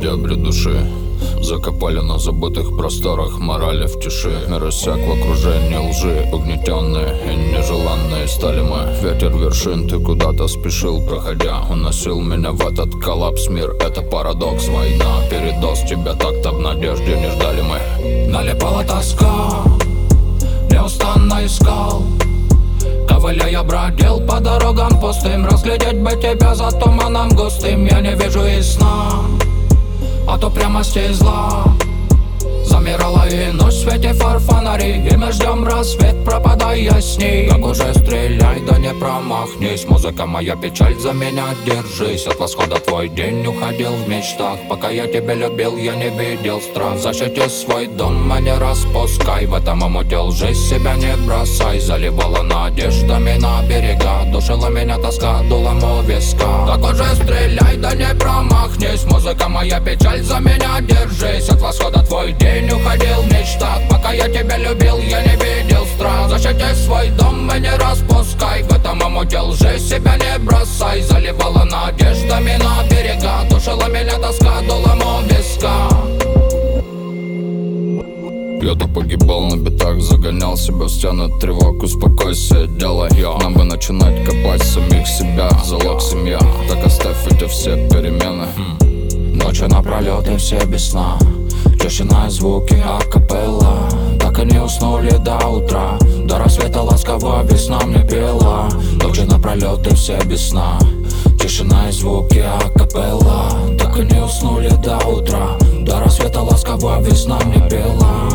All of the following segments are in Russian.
дебри души. Закопали на забытых просторах морали в тиши. Мир иссяк в окружении лжи. Угнетенные и нежеланные стали мы. Ветер вершин, ты куда-то спешил, проходя. Уносил меня в этот коллапс. Мир — это парадокс, война, передоз. Тебя так-то в надежде не ждали мы. Налипала тоска, неустанно искал. Ковыляя бродил по дорогам пустым. Разглядеть бы тебя за туманом густым. Я не вижу и сна от упрямости и зла. Замирала и ночь в свете фар фонари, и мы ждем рассвет, пропадая с ней. Так уже стреляй, да не промахнись. Музыка моя, печаль, за меня держись. От восхода твой день уходил в мечтах. Пока я тебя любил, я не видел страх. Защити свой дом, а не распускай. В этом омуте лжи себя не бросай. Заливала надеждами на берега. Душила меня тоска дулом у виска. Так уже стреляй, да не промахнись. Музыка моя, печаль, за меня держись. От восхода твой день уходил в мечтах. Пока я тебя любил, я не видел страх. Защити свой дом и не распускай. В этом омуте лжи себя не бросай. Заливала надеждами на берега. Душила меня тоска дулом у виска. Я-то погибал на битах, загонял себя в стены тревог. Успокойся, делай нам бы начинать копать самих себя. Залог семья, так оставь эти все перемены. Ночью напролет и все без сна. Тишина и звуки акапелла. Так и не уснули до утра. До рассвета ласково весна мне пела. Ночью напролет и все без сна. Тишина и звуки акапелла. Так и не уснули до утра. До рассвета ласково весна мне пела.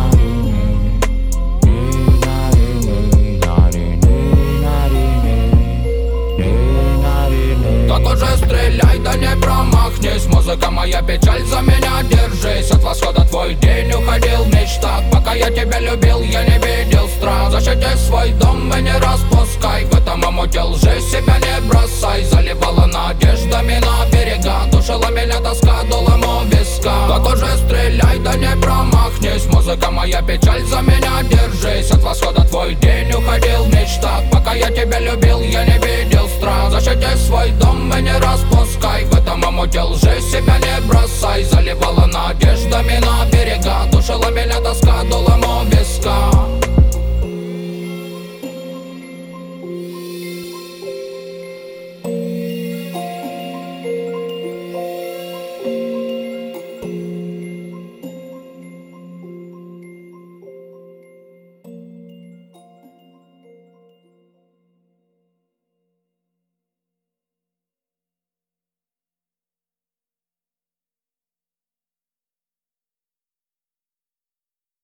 Так уже стреляй, да не промахнись. Музыка моя, печаль, за меня держись. От восхода твой день уходил в мечтах. Пока я тебя любил, я не видел страх. Защити свой дом и не распускай. В этом омуте лжи себя не бросай. Заливала надеждами на берега. Душила меня тоска дулом у виска. Так уже стреляй, да не промахнись. Музыка моя, печаль, за меня держись. От восхода твой день уходил в мечтах. Пока я тебя любил, я не видел страх. Защити свой дом и не распускай. В этом омуте лжи себя не бросай. Заливала надеждами на берега. Душила меня тоска дулом